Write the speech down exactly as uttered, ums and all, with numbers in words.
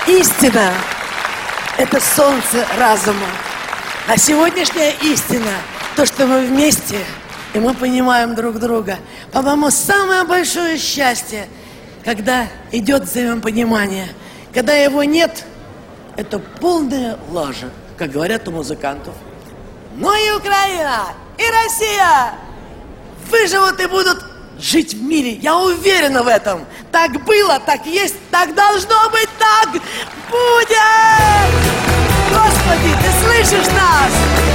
Истина – это солнце разума. А сегодняшняя истина – то, что мы вместе, и мы понимаем друг друга. По-моему, самое большое счастье, когда идет взаимопонимание. Когда его нет, это полная лажа, как говорят у музыкантов. Но и Украина, и Россия выживут и будут жить в мире. Я уверена в этом. Так было, так есть, так должно быть, так будет! Господи, ты слышишь нас?